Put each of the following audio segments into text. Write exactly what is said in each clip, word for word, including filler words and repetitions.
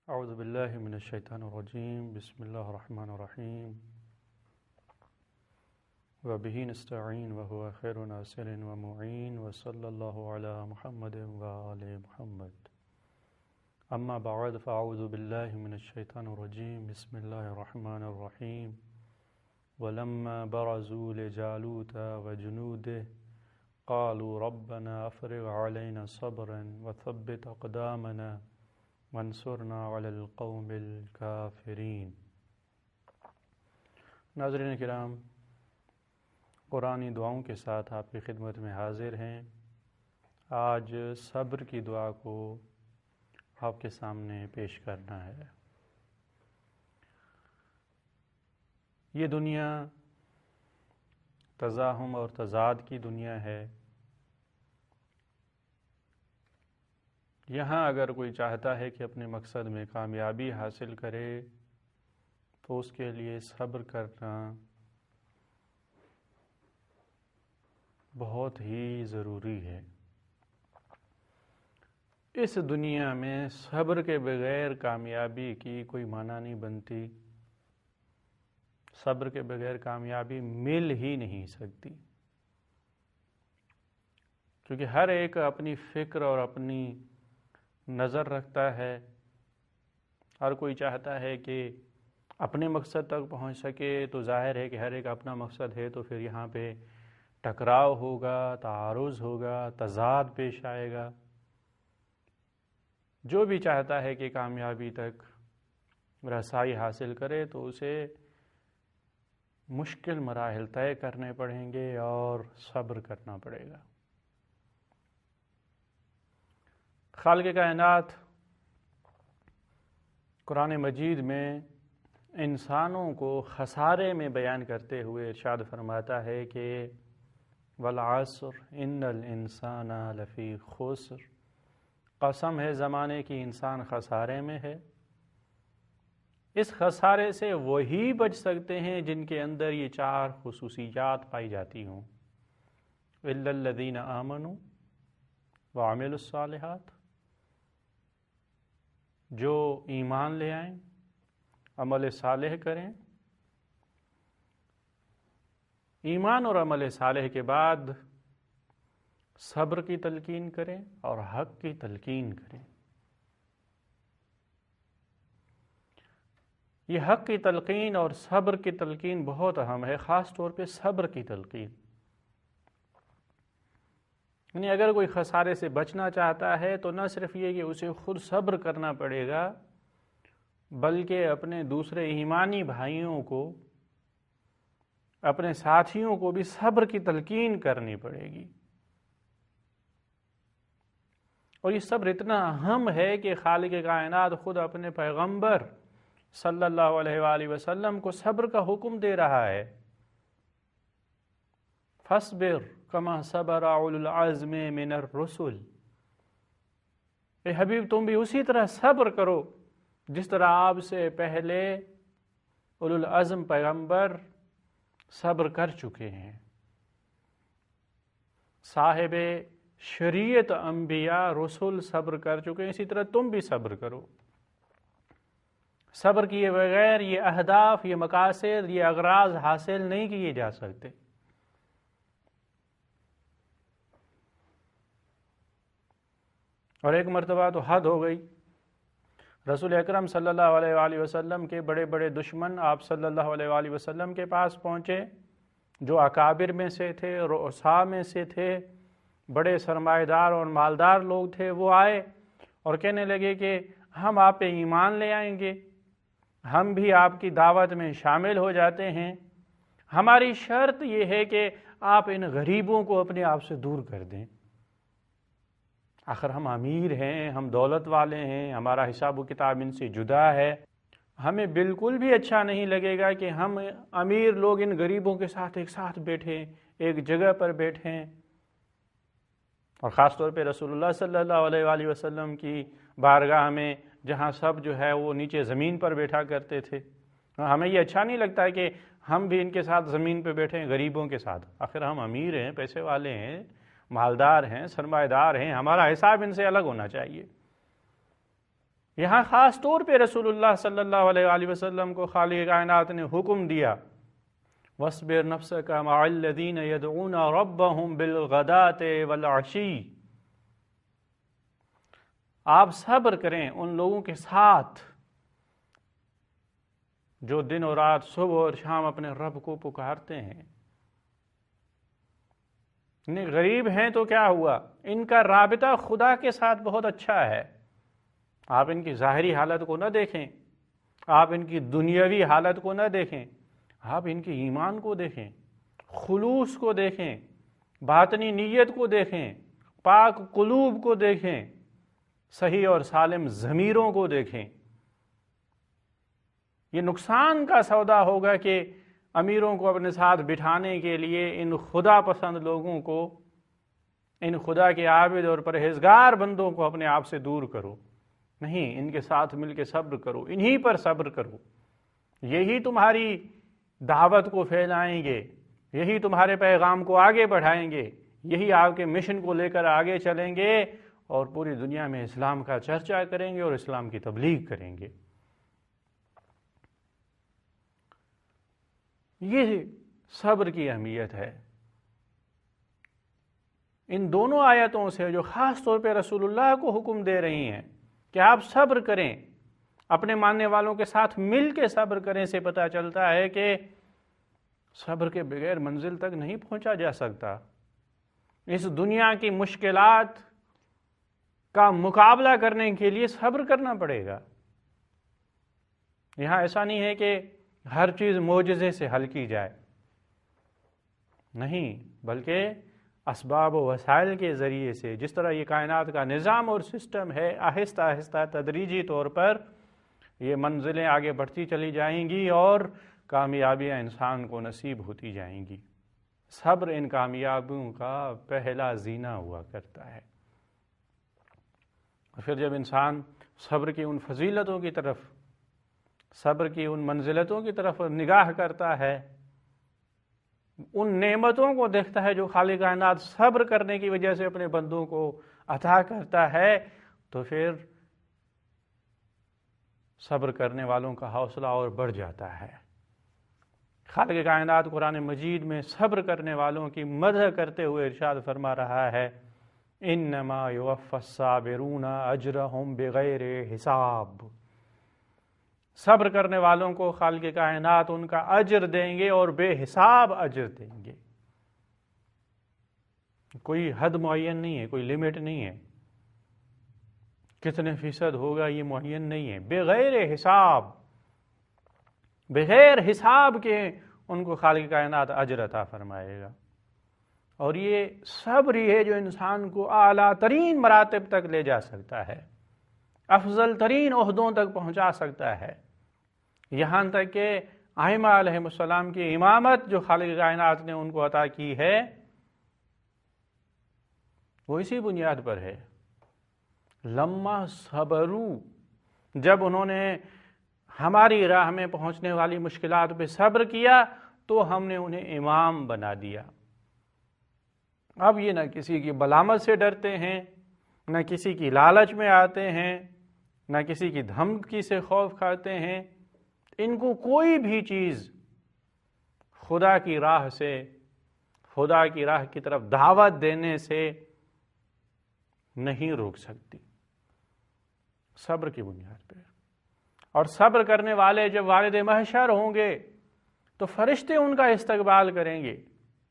اعوذ باللہ من الشیطان الرجیم بسم اللہ الرحمن الرحیم وبہ نستعین وہو خیر ناصر ومعین وصلی اللہ علی محمد وآل محمد اما بعد فاعوذ باللہ من الشیطان الرجیم بسم اللہ الرحمن الرحیم ولما برزوا لجالوت وجنوده قالوا ربنا افرغ علينا صبرا وثبت اقدامنا وانصرنا علی القوم الکافرین۔ ناظرین کرام، قرآنی دعاؤں کے ساتھ آپ کی خدمت میں حاضر ہیں۔ آج صبر کی دعا کو آپ کے سامنے پیش کرنا ہے۔ یہ دنیا تزاحم اور تضاد کی دنیا ہے۔ یہاں اگر کوئی چاہتا ہے کہ اپنے مقصد میں کامیابی حاصل کرے تو اس کے لیے صبر کرنا بہت ہی ضروری ہے۔ اس دنیا میں صبر کے بغیر کامیابی کی کوئی معنی نہیں بنتی، صبر کے بغیر کامیابی مل ہی نہیں سکتی، کیونکہ ہر ایک اپنی فکر اور اپنی نظر رکھتا ہے۔ ہر کوئی چاہتا ہے کہ اپنے مقصد تک پہنچ سکے، تو ظاہر ہے کہ ہر ایک اپنا مقصد ہے، تو پھر یہاں پہ ٹکراؤ ہوگا، تعارض ہوگا، تضاد پیش آئے گا۔ جو بھی چاہتا ہے کہ کامیابی تک رسائی حاصل کرے تو اسے مشکل مراحل طے کرنے پڑیں گے اور صبر کرنا پڑے گا۔ خالق کائنات قرآن مجید میں انسانوں کو خسارے میں بیان کرتے ہوئے ارشاد فرماتا ہے کہ والعصر ان الانسان لفی خسر، قسم ہے زمانے کی انسان خسارے میں ہے۔ اس خسارے سے وہی بچ سکتے ہیں جن کے اندر یہ چار خصوصیات پائی جاتی ہوں، الا الذین آمنوا وعملوا الصالحات، جو ایمان لے آئیں، عمل صالح کریں، ایمان اور عمل صالح کے بعد صبر کی تلقین کریں اور حق کی تلقین کریں۔ یہ حق کی تلقین اور صبر کی تلقین بہت اہم ہے، خاص طور پہ صبر کی تلقین۔ یعنی اگر کوئی خسارے سے بچنا چاہتا ہے تو نہ صرف یہ کہ اسے خود صبر کرنا پڑے گا، بلکہ اپنے دوسرے ایمانی بھائیوں کو، اپنے ساتھیوں کو بھی صبر کی تلقین کرنی پڑے گی۔ اور یہ صبر اتنا اہم ہے کہ خالق کائنات خود اپنے پیغمبر صلی اللہ علیہ وآلہ وسلم کو صبر کا حکم دے رہا ہے۔ فاصبر کما صبر اولو العزم من الرسل، اے حبیب تم بھی اسی طرح صبر کرو جس طرح آپ سے پہلے اولو العزم پیغمبر صبر کر چکے ہیں۔ صاحب شریعت انبیاء رسول صبر کر چکے ہیں، اسی طرح تم بھی صبر کرو۔ صبر کیے بغیر یہ اہداف، یہ مقاصد، یہ اغراض حاصل نہیں کیے جا سکتے۔ اور ایک مرتبہ تو حد ہو گئی، رسول اکرم صلی اللہ علیہ وآلہ وسلم کے بڑے بڑے دشمن آپ صلی اللہ علیہ وآلہ وسلم کے پاس پہنچے، جو اکابر میں سے تھے، رؤساء میں سے تھے، بڑے سرمایہ دار اور مالدار لوگ تھے۔ وہ آئے اور کہنے لگے کہ ہم آپ پہ ایمان لے آئیں گے، ہم بھی آپ کی دعوت میں شامل ہو جاتے ہیں، ہماری شرط یہ ہے کہ آپ ان غریبوں کو اپنے آپ سے دور کر دیں۔ آخر ہم امیر ہیں، ہم دولت والے ہیں، ہمارا حساب و کتاب ان سے جدا ہے، ہمیں بالکل بھی اچھا نہیں لگے گا کہ ہم امیر لوگ ان غریبوں کے ساتھ ایک ساتھ بیٹھیں، ایک جگہ پر بیٹھیں۔ اور خاص طور پہ رسول اللہ صلی اللہ علیہ وآلہ وسلم کی بارگاہ میں، جہاں سب جو ہے وہ نیچے زمین پر بیٹھا کرتے تھے، ہمیں یہ اچھا نہیں لگتا ہے کہ ہم بھی ان کے ساتھ زمین پہ بیٹھیں، غریبوں کے ساتھ۔ آخر ہم امیر ہیں، پیسے والے ہیں، مالدار ہیں، سرمایہ دار ہیں، ہمارا حساب ان سے الگ ہونا چاہیے۔ یہاں خاص طور پہ رسول اللہ صلی اللہ علیہ وآلہ وسلم کو خالق کائنات نے حکم دیا وَاصْبِرْ نَفْسَكَ مَعَ الَّذِينَ يَدْعُونَ رَبَّهُمْ بِالْغَدَاةِ وَالْعَشِيِّ، آپ صبر کریں ان لوگوں کے ساتھ جو دن اور رات صبح اور شام اپنے رب کو پکارتے ہیں۔ انہیں غریب ہیں تو کیا ہوا، ان کا رابطہ خدا کے ساتھ بہت اچھا ہے۔ آپ ان کی ظاہری حالت کو نہ دیکھیں، آپ ان کی دنیاوی حالت کو نہ دیکھیں، آپ ان کے ایمان کو دیکھیں، خلوص کو دیکھیں، باطنی نیت کو دیکھیں، پاک قلوب کو دیکھیں، صحیح اور سالم ضمیروں کو دیکھیں۔ یہ نقصان کا سودا ہوگا کہ امیروں کو اپنے ساتھ بٹھانے کے لیے ان خدا پسند لوگوں کو، ان خدا کے عابد اور پرہیزگار بندوں کو اپنے آپ سے دور کرو۔ نہیں، ان کے ساتھ مل کے صبر کرو، انہی پر صبر کرو، یہی تمہاری دعوت کو پھیلائیں گے، یہی تمہارے پیغام کو آگے بڑھائیں گے، یہی آپ کے مشن کو لے کر آگے چلیں گے اور پوری دنیا میں اسلام کا چرچا کریں گے اور اسلام کی تبلیغ کریں گے۔ یہ صبر کی اہمیت ہے۔ ان دونوں آیتوں سے جو خاص طور پہ رسول اللہ کو حکم دے رہی ہیں کہ آپ صبر کریں، اپنے ماننے والوں کے ساتھ مل کے صبر کریں، سے پتہ چلتا ہے کہ صبر کے بغیر منزل تک نہیں پہنچا جا سکتا۔ اس دنیا کی مشکلات کا مقابلہ کرنے کے لیے صبر کرنا پڑے گا۔ یہاں ایسا نہیں ہے کہ ہر چیز معجزے سے حل کی جائے، نہیں، بلکہ اسباب و وسائل کے ذریعے سے، جس طرح یہ کائنات کا نظام اور سسٹم ہے، آہستہ آہستہ تدریجی طور پر یہ منزلیں آگے بڑھتی چلی جائیں گی اور کامیابیاں انسان کو نصیب ہوتی جائیں گی۔ صبر ان کامیابیوں کا پہلا زینہ ہوا کرتا ہے۔ اور پھر جب انسان صبر کی ان فضیلتوں کی طرف، صبر کی ان منزلتوں کی طرف نگاہ کرتا ہے، ان نعمتوں کو دیکھتا ہے جو خالق کائنات صبر کرنے کی وجہ سے اپنے بندوں کو عطا کرتا ہے، تو پھر صبر کرنے والوں کا حوصلہ اور بڑھ جاتا ہے۔ خالق کائنات قرآن مجید میں صبر کرنے والوں کی مدح کرتے ہوئے ارشاد فرما رہا ہے انما یوفی الصابرون اجرہم بغیر حساب، صبر کرنے والوں کو خالق کائنات ان کا اجر دیں گے اور بے حساب اجر دیں گے۔ کوئی حد معین نہیں ہے، کوئی لمٹ نہیں ہے، کتنے فیصد ہوگا یہ معین نہیں ہے، بغیر حساب، بغیر حساب کے ان کو خالق کائنات اجر عطا فرمائے گا۔ اور یہ صبر ہی ہے جو انسان کو اعلیٰ ترین مراتب تک لے جا سکتا ہے، افضل ترین عہدوں تک پہنچا سکتا ہے، یہاں تک کہ ائمہ علیہ السلام کی امامت جو خالق کائنات نے ان کو عطا کی ہے وہ اسی بنیاد پر ہے۔ لما صبروا، جب انہوں نے ہماری راہ میں پہنچنے والی مشکلات پہ صبر کیا تو ہم نے انہیں امام بنا دیا۔ اب یہ نہ کسی کی ملامت سے ڈرتے ہیں، نہ کسی کی لالچ میں آتے ہیں، نہ کسی کی دھمکی سے خوف کھاتے ہیں، ان کو کوئی بھی چیز خدا کی راہ سے، خدا کی راہ کی طرف دعوت دینے سے نہیں روک سکتی، صبر کی بنیاد پہ۔ اور صبر کرنے والے جب وارد محشر ہوں گے تو فرشتے ان کا استقبال کریں گے،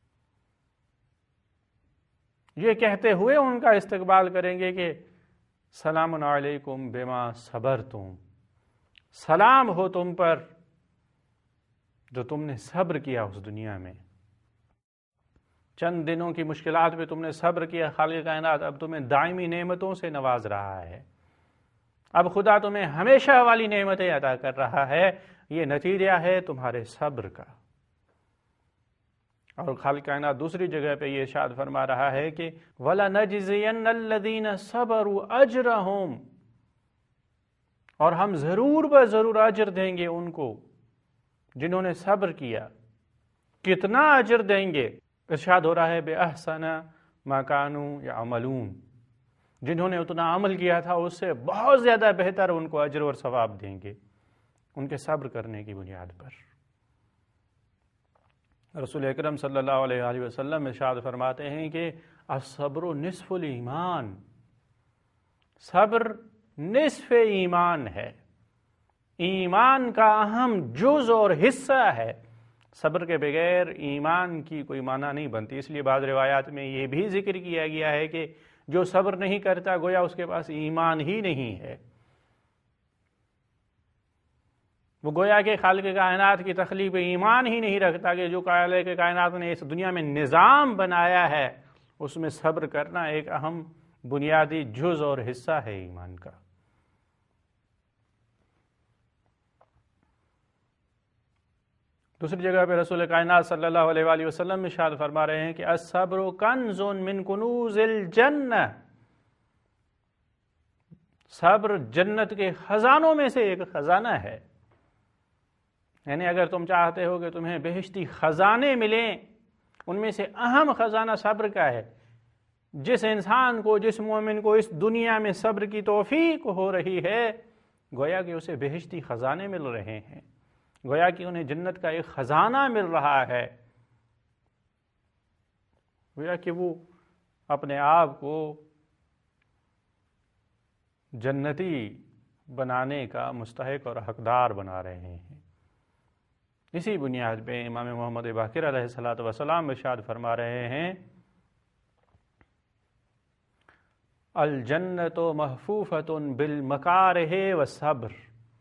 یہ کہتے ہوئے ان کا استقبال کریں گے کہ سلام علیکم بما صبرتم، سلام ہو تم پر جو تم نے صبر کیا اس دنیا میں، چند دنوں کی مشکلات پہ تم نے صبر کیا، خالق کائنات اب تمہیں دائمی نعمتوں سے نواز رہا ہے، اب خدا تمہیں ہمیشہ والی نعمتیں عطا کر رہا ہے، یہ نتیجہ ہے تمہارے صبر کا۔ اور خالق کائنات دوسری جگہ پہ یہ ارشاد فرما رہا ہے کہ وَلَنَجْزِيَنَّ الَّذِينَ صَبَرُوا أَجْرَهُمْ، اور ہم ضرور بہ ضرور اجر دیں گے ان کو جنہوں نے صبر کیا۔ کتنا اجر دیں گے؟ ارشاد ہو رہا ہے بِأَحْسَنَ مَا كَانُوا يَعْمَلُونَ، جنہوں نے اتنا عمل کیا تھا اس سے بہت زیادہ بہتر ان کو اجر اور ثواب دیں گے ان کے صبر کرنے کی بنیاد پر۔ رسول اکرم صلی اللہ علیہ وآلہ وسلم ارشاد فرماتے ہیں کہ الصبر نصف الایمان، صبر نصف ایمان ہے، ایمان کا اہم جز اور حصہ ہے۔ صبر کے بغیر ایمان کی کوئی معنی نہیں بنتی، اس لیے بعض روایات میں یہ بھی ذکر کیا گیا ہے کہ جو صبر نہیں کرتا گویا اس کے پاس ایمان ہی نہیں ہے، وہ گویا کہ خالق کائنات کی تخلیق پہ ایمان ہی نہیں رکھتا کہ جو خالق کائنات نے اس دنیا میں نظام بنایا ہے اس میں صبر کرنا ایک اہم بنیادی جز اور حصہ ہے ایمان کا۔ دوسری جگہ پہ رسول کائنات صلی اللہ علیہ وآلہ وسلم ارشاد فرما رہے ہیں کہ الصبر کنز من کنوز الجنہ، صبر جنت کے خزانوں میں سے ایک خزانہ ہے۔ یعنی اگر تم چاہتے ہو کہ تمہیں بہشتی خزانے ملیں، ان میں سے اہم خزانہ صبر کا ہے۔ جس انسان کو، جس مومن کو اس دنیا میں صبر کی توفیق ہو رہی ہے گویا کہ اسے بہشتی خزانے مل رہے ہیں، گویا کہ انہیں جنت کا ایک خزانہ مل رہا ہے، گویا کہ وہ اپنے آپ کو جنتی بنانے کا مستحق اور حقدار بنا رہے ہیں۔ اسی بنیاد پہ امام محمد باقر علیہ الصلوۃ والسلام ارشاد فرما رہے ہیں الجنت محفوفۃ بالمکارہ والصبر،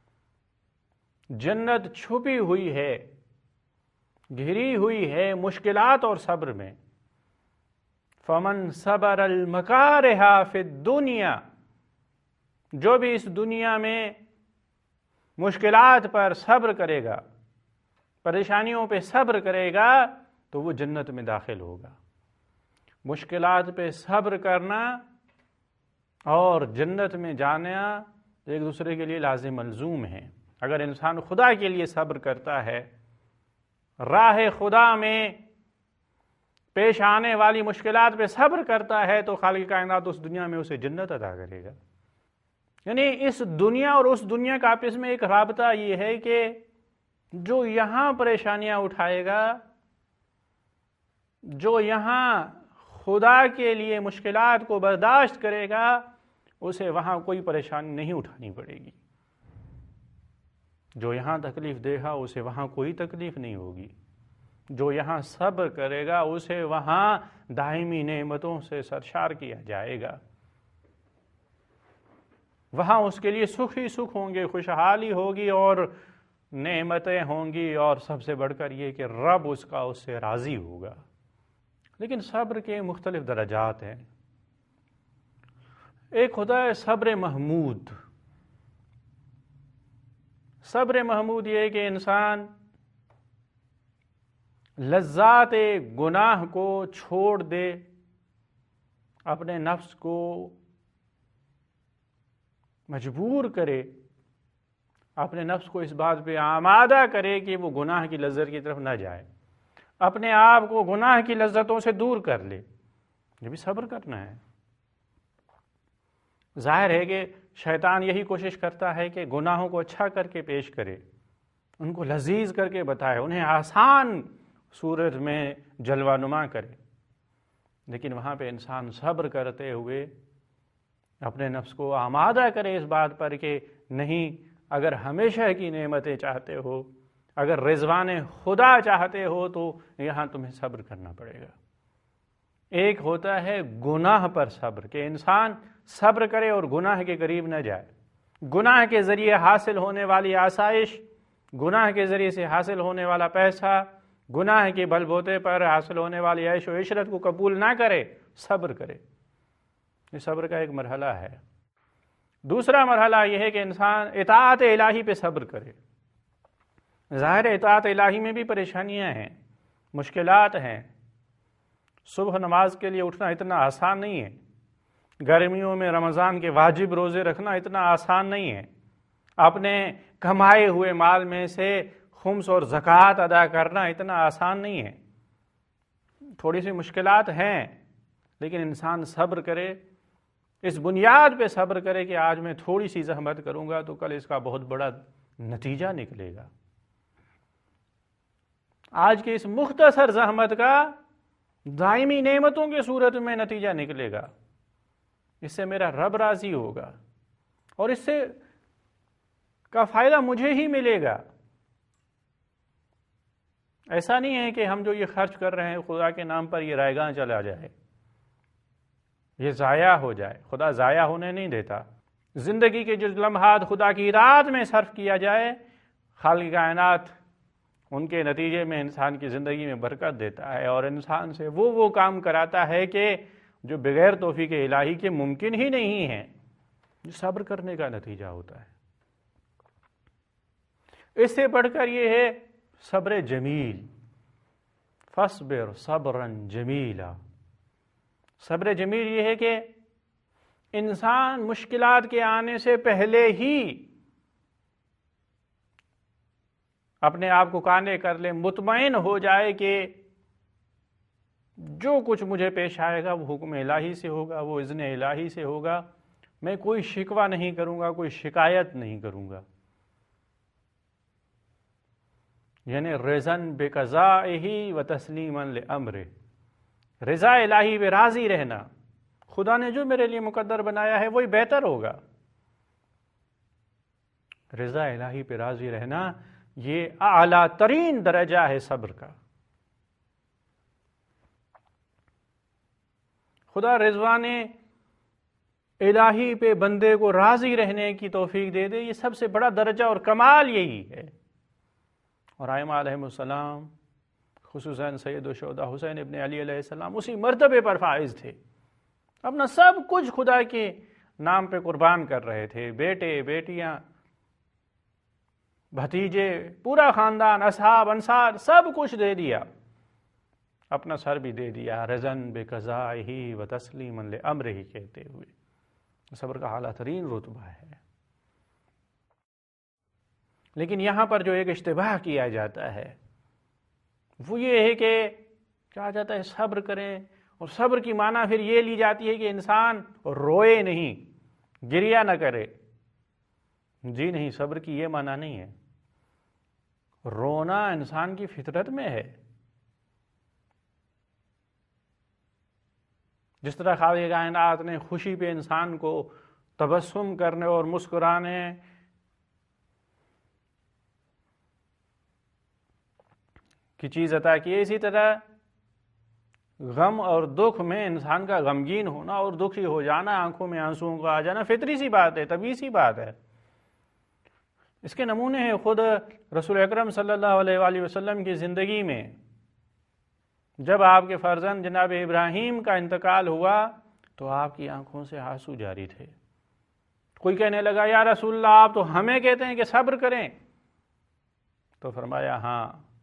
جنت چھپی ہوئی ہے، گھری ہوئی ہے مشکلات اور صبر میں۔ فمن صبر المکارہ فی الدنیا، جو بھی اس دنیا میں مشکلات پر صبر کرے گا، پریشانیوں پہ صبر کرے گا تو وہ جنت میں داخل ہوگا۔ مشکلات پہ صبر کرنا اور جنت میں جانا ایک دوسرے کے لیے لازم ملزوم ہیں۔ اگر انسان خدا کے لیے صبر کرتا ہے، راہ خدا میں پیش آنے والی مشکلات پہ صبر کرتا ہے تو خالق کائنات اس دنیا میں اسے جنت عطا کرے گا۔ یعنی اس دنیا اور اس دنیا کا آپس میں ایک رابطہ یہ ہے کہ جو یہاں پریشانیاں اٹھائے گا، جو یہاں خدا کے لیے مشکلات کو برداشت کرے گا، اسے وہاں کوئی پریشانی نہیں اٹھانی پڑے گی۔ جو یہاں تکلیف دے گا اسے وہاں کوئی تکلیف نہیں ہوگی۔ جو یہاں صبر کرے گا اسے وہاں دائمی نعمتوں سے سرشار کیا جائے گا، وہاں اس کے لیے سکھ ہی سکھ ہوں گے، خوشحالی ہوگی اور نعمتیں ہوں گی، اور سب سے بڑھ کر یہ کہ رب اس کا اس سے راضی ہوگا۔ لیکن صبر کے مختلف درجات ہیں۔ ایک ہوتا ہے صبر محمود۔ صبر محمود یہ ہے کہ انسان لذات گناہ کو چھوڑ دے، اپنے نفس کو مجبور کرے، اپنے نفس کو اس بات پہ آمادہ کرے کہ وہ گناہ کی لذت کی طرف نہ جائے، اپنے آپ کو گناہ کی لذتوں سے دور کر لے۔ یہ بھی صبر کرنا ہے۔ ظاہر ہے کہ شیطان یہی کوشش کرتا ہے کہ گناہوں کو اچھا کر کے پیش کرے، ان کو لذیذ کر کے بتائے، انہیں آسان صورت میں جلوہ نما کرے، لیکن وہاں پہ انسان صبر کرتے ہوئے اپنے نفس کو آمادہ کرے اس بات پر کہ نہیں، اگر ہمیشہ کی نعمتیں چاہتے ہو، اگر رضوان خدا چاہتے ہو تو یہاں تمہیں صبر کرنا پڑے گا۔ ایک ہوتا ہے گناہ پر صبر، کہ انسان صبر کرے اور گناہ کے قریب نہ جائے، گناہ کے ذریعے حاصل ہونے والی آسائش، گناہ کے ذریعے سے حاصل ہونے والا پیسہ، گناہ کے بل بوتے پر حاصل ہونے والی عیش و عشرت کو قبول نہ کرے، صبر کرے۔ یہ صبر کا ایک مرحلہ ہے۔ دوسرا مرحلہ یہ ہے کہ انسان اطاعت الہی پہ صبر کرے۔ ظاہر اطاعت الہی میں بھی پریشانیاں ہیں، مشکلات ہیں۔ صبح نماز کے لیے اٹھنا اتنا آسان نہیں ہے، گرمیوں میں رمضان کے واجب روزے رکھنا اتنا آسان نہیں ہے، اپنے کمائے ہوئے مال میں سے خمس اور زکوٰۃ ادا کرنا اتنا آسان نہیں ہے۔ تھوڑی سی مشکلات ہیں، لیکن انسان صبر کرے اس بنیاد پہ صبر کرے کہ آج میں تھوڑی سی زحمت کروں گا تو کل اس کا بہت بڑا نتیجہ نکلے گا، آج کی اس مختصر زحمت کا دائمی نعمتوں کی صورت میں نتیجہ نکلے گا، اس سے میرا رب راضی ہوگا اور اس سے کا فائدہ مجھے ہی ملے گا۔ ایسا نہیں ہے کہ ہم جو یہ خرچ کر رہے ہیں خدا کے نام پر یہ رائے گاں چلا جائے، یہ ضائع ہو جائے۔ خدا ضائع ہونے نہیں دیتا۔ زندگی کے جو لمحات خدا کی اطاعت میں صرف کیا جائے، خالق کائنات ان کے نتیجے میں انسان کی زندگی میں برکت دیتا ہے اور انسان سے وہ وہ کام کراتا ہے کہ جو بغیر توفیق الہی کے ممکن ہی نہیں ہے، جو صبر کرنے کا نتیجہ ہوتا ہے۔ اس سے بڑھ کر یہ ہے صبر جمیل، فاصبر صبرا جمیلا۔ صبر جمیل یہ ہے کہ انسان مشکلات کے آنے سے پہلے ہی اپنے آپ کو قانع کر لے، مطمئن ہو جائے کہ جو کچھ مجھے پیش آئے گا وہ حکم الہی سے ہوگا، وہ اذن الہی سے ہوگا، میں کوئی شکوہ نہیں کروں گا، کوئی شکایت نہیں کروں گا۔ یعنی رضاً بقضائہ و تسلیما لامرہ، رضا الہی پہ راضی رہنا، خدا نے جو میرے لیے مقدر بنایا ہے وہی بہتر ہوگا۔ رضا الہی پہ راضی رہنا یہ اعلیٰ ترین درجہ ہے صبر کا۔ خدا رضوان الہی پہ بندے کو راضی رہنے کی توفیق دے دے، یہ سب سے بڑا درجہ اور کمال یہی ہے۔ اور ائمہ علیہم السلام خصوصاً سید الشہداء حسین ابن علی علیہ السلام اسی مرتبے پر فائز تھے، اپنا سب کچھ خدا کے نام پہ قربان کر رہے تھے، بیٹے بیٹیاں بھتیجے پورا خاندان اصحاب انصار سب کچھ دے دیا، اپنا سر بھی دے دیا، رضاً بقضائہ و تسلیما لامرہ کہتے ہوئے۔ صبر کا اعلیٰ ترین رتبہ ہے۔ لیکن یہاں پر جو ایک اشتباہ کیا جاتا ہے وہ یہ ہے کہ کہا جاتا ہے صبر کریں، اور صبر کی معنی پھر یہ لی جاتی ہے کہ انسان روئے نہیں، گریہ نہ کرے۔ جی نہیں، صبر کی یہ معنی نہیں ہے۔ رونا انسان کی فطرت میں ہے، جس طرح خالق کائنات نے خوشی پہ انسان کو تبسم کرنے اور مسکرانے کی چیز عطا کی ہے، اسی طرح غم اور دکھ میں انسان کا غمگین ہونا اور دکھی ہو جانا، آنکھوں میں آنسوؤں کا آ جانا فطری سی بات ہے، طبیعی سی بات ہے۔ اس کے نمونے ہیں خود رسول اکرم صلی اللہ علیہ وآلہ وسلم کی زندگی میں۔ جب آپ کے فرزند جناب ابراہیم کا انتقال ہوا تو آپ کی آنکھوں سے آنسو جاری تھے۔ کوئی کہنے لگا یا رسول اللہ آپ تو ہمیں کہتے ہیں کہ صبر کریں، تو فرمایا ہاں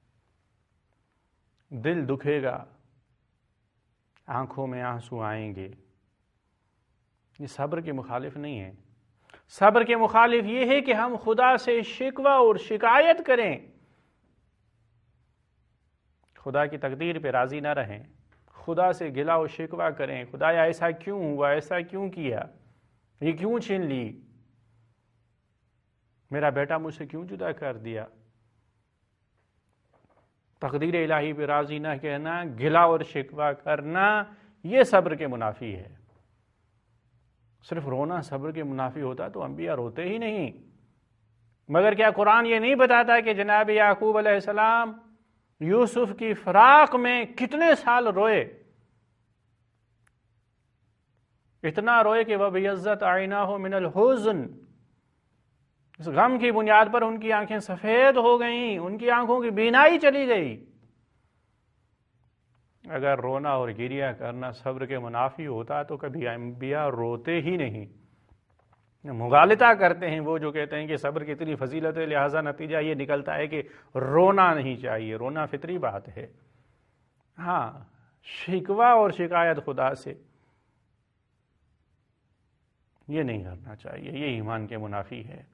دل دکھے گا، آنکھوں میں آنسو آئیں گے، یہ صبر کے مخالف نہیں ہے۔ صبر کے مخالف یہ ہے کہ ہم خدا سے شکوہ اور شکایت کریں، خدا کی تقدیر پہ راضی نہ رہیں، خدا سے گلا و شکوہ کریں، خدایا ایسا کیوں ہوا، ایسا کیوں کیا، یہ کیوں چھین لی، میرا بیٹا مجھ سے کیوں جدا کر دیا۔ تقدیر الہی پہ راضی نہ کہنا، گلا اور شکوہ کرنا، یہ صبر کے منافی ہے۔ صرف رونا صبر کے منافی ہوتا تو انبیاء روتے ہی نہیں۔ مگر کیا قرآن یہ نہیں بتاتا کہ جناب یعقوب علیہ السلام یوسف کی فراق میں کتنے سال روئے؟ اتنا روئے کہ وَبِيَضَّتْ عَيْنَاهُ مِنَ الْحُزْنِ، اس غم کی بنیاد پر ان کی آنکھیں سفید ہو گئیں، ان کی آنکھوں کی بینائی چلی گئی۔ اگر رونا اور گریہ کرنا صبر کے منافی ہوتا تو کبھی انبیاء روتے ہی نہیں۔ مغالطہ کرتے ہیں وہ جو کہتے ہیں کہ صبر کی اتنی فضیلت ہے، لہٰذا نتیجہ یہ نکلتا ہے کہ رونا نہیں چاہیے، رونا فطری بات ہے۔ ہاں، شکوہ اور شکایت خدا سے یہ نہیں کرنا چاہیے، یہ ایمان کے منافی ہے۔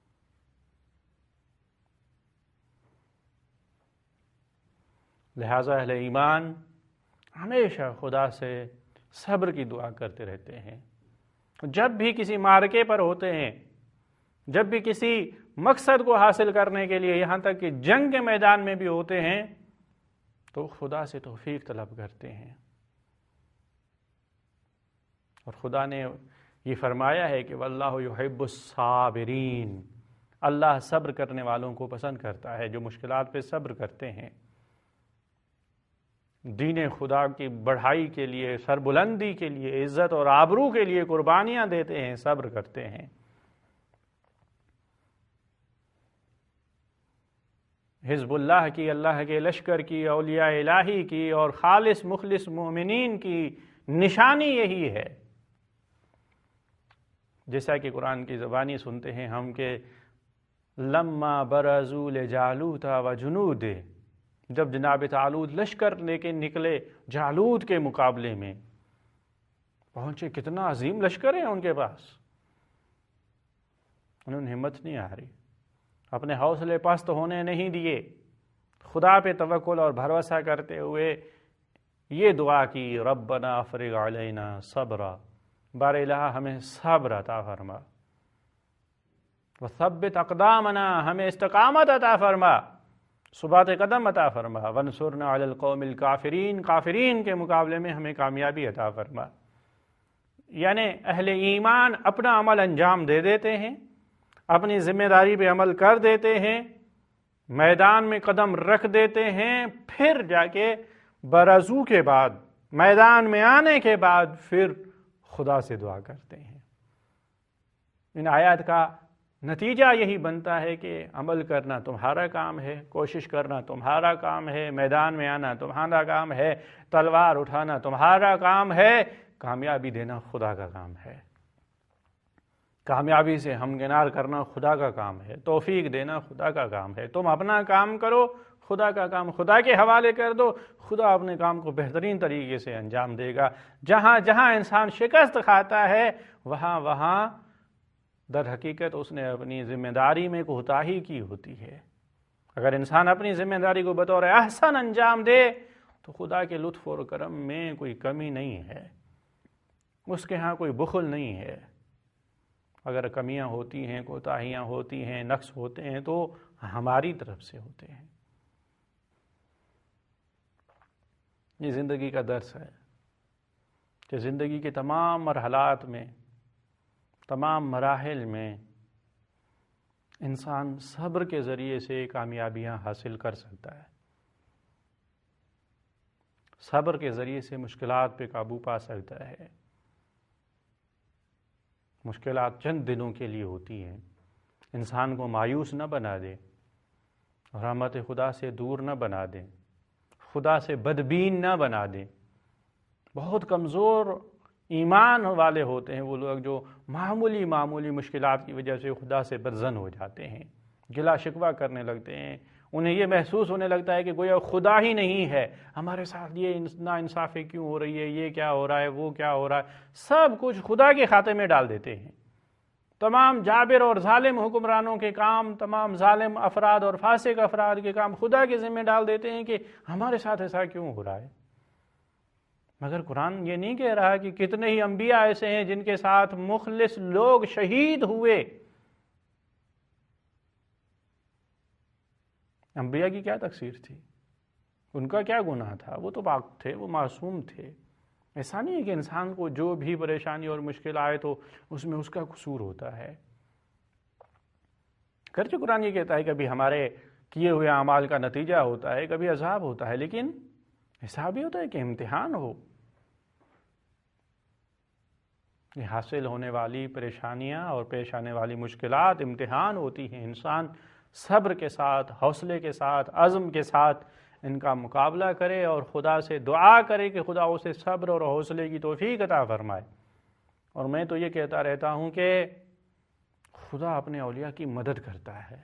لہٰذا اہل ایمان ہمیشہ خدا سے صبر کی دعا کرتے رہتے ہیں، جب بھی کسی مارکے پر ہوتے ہیں، جب بھی کسی مقصد کو حاصل کرنے کے لیے یہاں تک کہ جنگ کے میدان میں بھی ہوتے ہیں تو خدا سے توفیق طلب کرتے ہیں، اور خدا نے یہ فرمایا ہے کہ واللہ یحب الصابرین، اللہ صبر کرنے والوں کو پسند کرتا ہے، جو مشکلات پہ صبر کرتے ہیں، دین خدا کی بڑھائی کے لیے، سربلندی کے لیے، عزت اور آبرو کے لیے قربانیاں دیتے ہیں، صبر کرتے ہیں۔ حزب اللہ کی، اللہ کے لشکر کی، اولیاء الہی کی اور خالص مخلص مومنین کی نشانی یہی ہے، جیسا کہ قرآن کی زبانی سنتے ہیں ہم کہ لما برزوا لجالوت وجنود، جب جناب طالوت لشکر لے کے نکلے جالوت کے مقابلے میں، پہنچے، کتنا عظیم لشکر ہے ان کے پاس، انہوں نے ہمت نہیں آ رہی، اپنے حوصلے پست ہونے نہیں دیے، خدا پہ توکل اور بھروسہ کرتے ہوئے یہ دعا کی، ربنا افرغ علینا صبرا، بار الہ ہمیں صبر عطا فرما، وثبت اقدامنا، ہمیں استقامت عطا فرما، ثبات قدم عطا فرما، وانصرنا علی القوم الکافرین، کافرین کے مقابلے میں ہمیں کامیابی عطا فرما۔ یعنی اہل ایمان اپنا عمل انجام دے دیتے ہیں، اپنی ذمہ داری پہ عمل کر دیتے ہیں، میدان میں قدم رکھ دیتے ہیں، پھر جا کے برزو کے بعد، میدان میں آنے کے بعد پھر خدا سے دعا کرتے ہیں۔ ان آیات کا نتیجہ یہی بنتا ہے کہ عمل کرنا تمہارا کام ہے، کوشش کرنا تمہارا کام ہے، میدان میں آنا تمہارا کام ہے، تلوار اٹھانا تمہارا کام ہے، کامیابی دینا خدا کا کام ہے، کامیابی سے ہمکنار کرنا خدا کا کام ہے، توفیق دینا خدا کا کام ہے۔ تم اپنا کام کرو، خدا کا کام خدا کے حوالے کر دو، خدا اپنے کام کو بہترین طریقے سے انجام دے گا۔ جہاں جہاں انسان شکست کھاتا ہے وہاں وہاں در حقیقت اس نے اپنی ذمہ داری میں کوتاہی کی ہوتی ہے۔ اگر انسان اپنی ذمہ داری کو بطور احسن انجام دے تو خدا کے لطف اور کرم میں کوئی کمی نہیں ہے، اس کے ہاں کوئی بخل نہیں ہے۔ اگر کمیاں ہوتی ہیں، کوتاہیاں ہوتی ہیں، نقص ہوتے ہیں تو ہماری طرف سے ہوتے ہیں۔ یہ زندگی کا درس ہے کہ زندگی کے تمام مرحلات میں، تمام مراحل میں انسان صبر کے ذریعے سے کامیابیاں حاصل کر سکتا ہے، صبر کے ذریعے سے مشکلات پہ قابو پا سکتا ہے۔ مشکلات چند دنوں کے لیے ہوتی ہیں، انسان کو مایوس نہ بنا دے، رحمت خدا سے دور نہ بنا دے، خدا سے بدبین نہ بنا دے۔ بہت کمزور ایمان والے ہوتے ہیں وہ لوگ جو معمولی معمولی مشکلات کی وجہ سے خدا سے بدظن ہو جاتے ہیں، گلا شکوہ کرنے لگتے ہیں، انہیں یہ محسوس ہونے لگتا ہے کہ گویا خدا ہی نہیں ہے، ہمارے ساتھ یہ ناانصافی کیوں ہو رہی ہے، یہ کیا ہو رہا ہے، وہ کیا ہو رہا ہے، سب کچھ خدا کے کھاتے میں ڈال دیتے ہیں۔ تمام جابر اور ظالم حکمرانوں کے کام، تمام ظالم افراد اور فاسق افراد کے کام خدا کے ذمہ ڈال دیتے ہیں کہ ہمارے ساتھ ایسا کیوں ہو رہا ہے۔ مگر قرآن یہ نہیں کہہ رہا کہ کتنے ہی انبیاء ایسے ہیں جن کے ساتھ مخلص لوگ شہید ہوئے۔ انبیاء کی کیا تقصیر تھی؟ ان کا کیا گناہ تھا؟ وہ تو پاک تھے، وہ معصوم تھے۔ ایسا نہیں ہے کہ انسان کو جو بھی پریشانی اور مشکل آئے تو اس میں اس کا قصور ہوتا ہے۔ گرچہ قرآن یہ کہتا ہے کہ کبھی ہمارے کیے ہوئے اعمال کا نتیجہ ہوتا ہے، کبھی عذاب ہوتا ہے، لیکن ایسا بھی ہوتا ہے کہ امتحان ہو۔ یہ حاصل ہونے والی پریشانیاں اور پیش آنے والی مشکلات امتحان ہوتی ہیں، انسان صبر کے ساتھ، حوصلے کے ساتھ، عزم کے ساتھ ان کا مقابلہ کرے اور خدا سے دعا کرے کہ خدا اسے صبر اور حوصلے کی توفیق عطا فرمائے۔ اور میں تو یہ کہتا رہتا ہوں کہ خدا اپنے اولیاء کی مدد کرتا ہے۔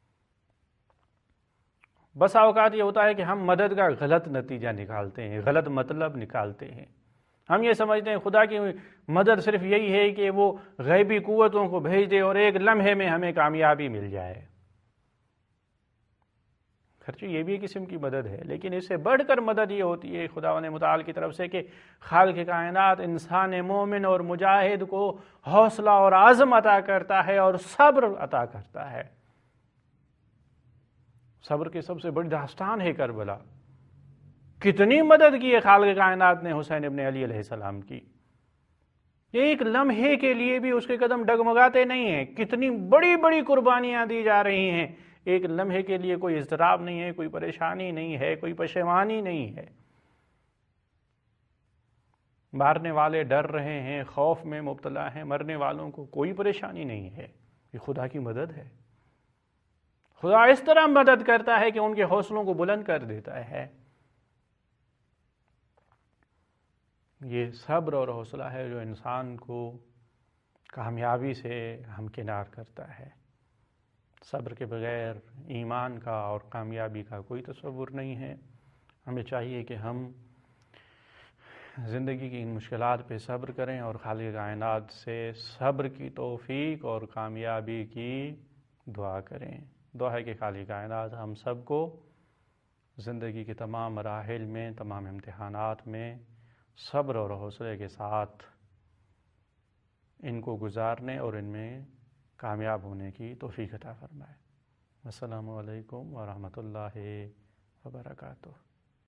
بسا اوقات یہ ہوتا ہے کہ ہم مدد کا غلط نتیجہ نکالتے ہیں، غلط مطلب نکالتے ہیں۔ ہم یہ سمجھتے ہیں خدا کی مدد صرف یہی ہے کہ وہ غیبی قوتوں کو بھیج دے اور ایک لمحے میں ہمیں کامیابی مل جائے۔ خرچ یہ بھی ایک قسم کی مدد ہے، لیکن اس سے بڑھ کر مدد یہ ہوتی ہے خداوند متعال کی طرف سے کہ خالق کائنات انسان مومن اور مجاہد کو حوصلہ اور عزم عطا کرتا ہے اور صبر عطا کرتا ہے۔ صبر کی سب سے بڑی داستان ہے کربلا، کتنی مدد کی ہے خالق کائنات نے حسین ابن علی علیہ السلام کی، ایک لمحے کے لیے بھی اس کے قدم ڈگمگاتے نہیں ہیں، کتنی بڑی بڑی قربانیاں دی جا رہی ہیں، ایک لمحے کے لیے کوئی اضطراب نہیں ہے، کوئی پریشانی نہیں ہے، کوئی پشیمانی نہیں ہے۔ مارنے والے ڈر رہے ہیں، خوف میں مبتلا ہیں، مرنے والوں کو کوئی پریشانی نہیں ہے، یہ خدا کی مدد ہے۔ خدا اس طرح مدد کرتا ہے کہ ان کے حوصلوں کو بلند کر دیتا ہے۔ یہ صبر اور حوصلہ ہے جو انسان کو کامیابی سے ہمکنار کرتا ہے۔ صبر کے بغیر ایمان کا اور کامیابی کا کوئی تصور نہیں ہے۔ ہمیں چاہیے کہ ہم زندگی کی ان مشکلات پہ صبر کریں اور خالق کائنات سے صبر کی توفیق اور کامیابی کی دعا کریں۔ دعا ہے کہ خالق کائنات ہم سب کو زندگی کے تمام مراحل میں، تمام امتحانات میں صبر اور حوصلے کے ساتھ ان کو گزارنے اور ان میں کامیاب ہونے کی توفیق عطا فرمائے۔ السلام علیکم ورحمۃ اللہ وبرکاتہ۔